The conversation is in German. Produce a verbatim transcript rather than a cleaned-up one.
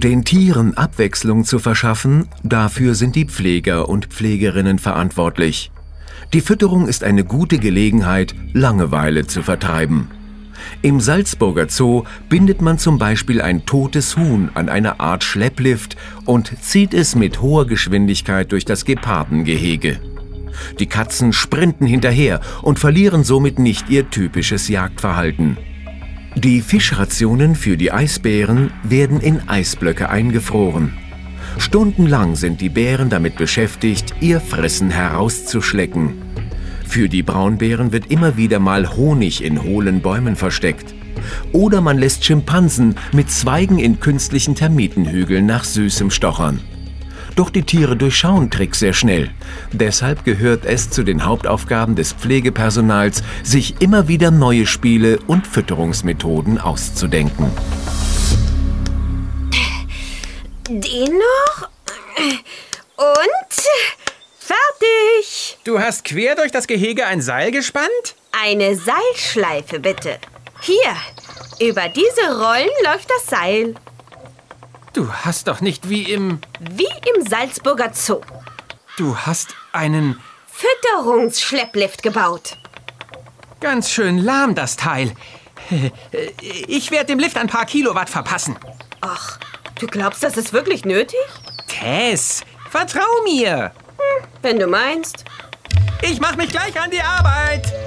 Den Tieren Abwechslung zu verschaffen, dafür sind die Pfleger und Pflegerinnen verantwortlich. Die Fütterung ist eine gute Gelegenheit, Langeweile zu vertreiben. Im Salzburger Zoo bindet man zum Beispiel ein totes Huhn an eine Art Schlepplift und zieht es mit hoher Geschwindigkeit durch das Gepardengehege. Die Katzen sprinten hinterher und verlieren somit nicht ihr typisches Jagdverhalten. Die Fischrationen für die Eisbären werden in Eisblöcke eingefroren. Stundenlang sind die Bären damit beschäftigt, ihr Fressen herauszuschlecken. Für die Braunbären wird immer wieder mal Honig in hohlen Bäumen versteckt. Oder man lässt Schimpansen mit Zweigen in künstlichen Termitenhügeln nach Süßem stochern. Doch die Tiere durchschauen Tricks sehr schnell. Deshalb gehört es zu den Hauptaufgaben des Pflegepersonals, sich immer wieder neue Spiele und Fütterungsmethoden auszudenken. Den noch? Und fertig! Du hast quer durch das Gehege ein Seil gespannt? Eine Seilschleife, bitte. Hier, über diese Rollen läuft das Seil. Du hast doch nicht wie im... Wie im Salzburger Zoo. Du hast einen... Fütterungsschlepplift gebaut. Ganz schön lahm, das Teil. Ich werde dem Lift ein paar Kilowatt verpassen. Ach, du glaubst, das ist wirklich nötig? Tess, vertrau mir. Hm, wenn du meinst. Ich mach mich gleich an die Arbeit.